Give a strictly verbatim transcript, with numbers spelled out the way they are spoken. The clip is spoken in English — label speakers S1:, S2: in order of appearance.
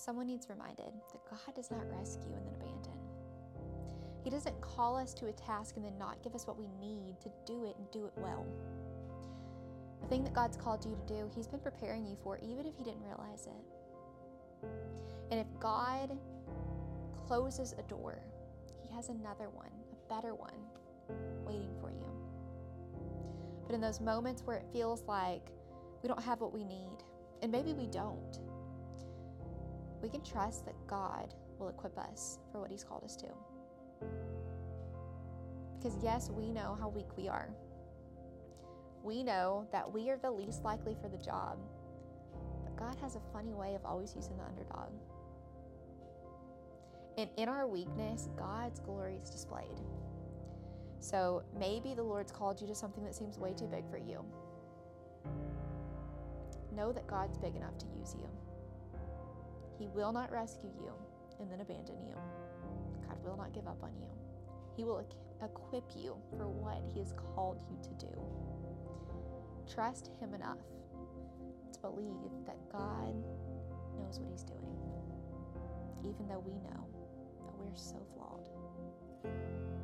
S1: someone needs reminded that God does not rescue and then abandon. He doesn't call us to a task and then not give us what we need to do it and do it well. The thing that God's called you to do, He's been preparing you for, even if you didn't realize it. And if God closes a door, He has another one, a better one, waiting for you. But in those moments where it feels like we don't have what we need, and maybe we don't, we can trust that God will equip us for what He's called us to. Because yes, we know how weak we are. We know that we are the least likely for the job, but God has a funny way of always using the underdog. And in our weakness, God's glory is displayed. So maybe the Lord's called you to something that seems way too big for you. Know that God's big enough to use you. He will not rescue you and then abandon you. God will not give up on you. He will equip you for what He has called you to do. Trust Him enough to believe that God knows what He's doing, even though we know that we're so flawed.